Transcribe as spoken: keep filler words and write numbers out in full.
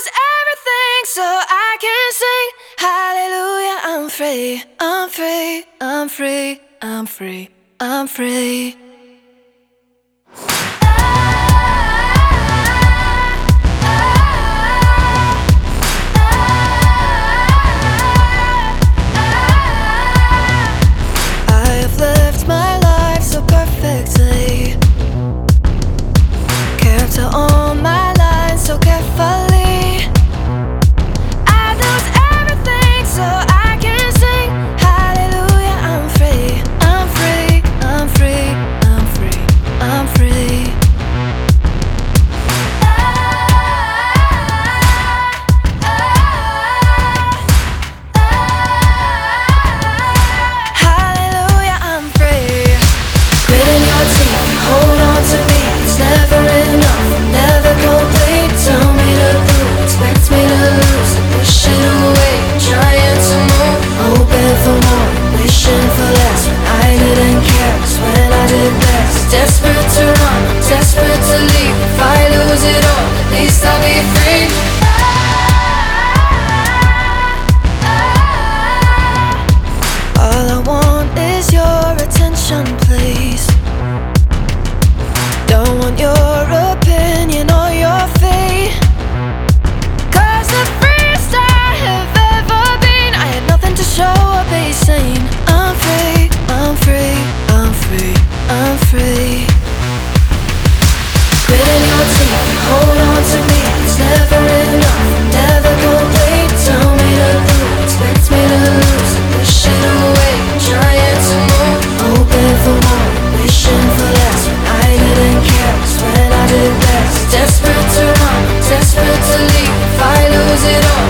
lose everything so I can sing hallelujah. I'm free, I'm free, I'm free, I'm free, I'm free. All my lines so carefully, I lose everything so I can sing hallelujah. I'm free, I'm free, I'm free, I'm free, I'm free. Hallelujah, I'm free. Gritting your teeth, hold on to me, it's never enough. Never complete, tell me to do, expect me to lose, push it away, trying to move, hoping for more, wishing for less, when I didn't care, it's when I did best. Desperate to run, desperate to leave, if I lose it all, at least I'll be free. All I want is your attention, please. Don't want your opinion or your fate, 'cause the freest I have ever been, I had nothing to show or be seen. I'm free, I'm free, I'm free, I'm free. Gritting your teeth, hold on to me, it's never enough, never complete. Tell me to do, expect me to lose, push it away, trying to move, hoping for more, wishing for less, when I didn't care, it's when I did best. Desperate to run, desperate to leave, if I lose it all,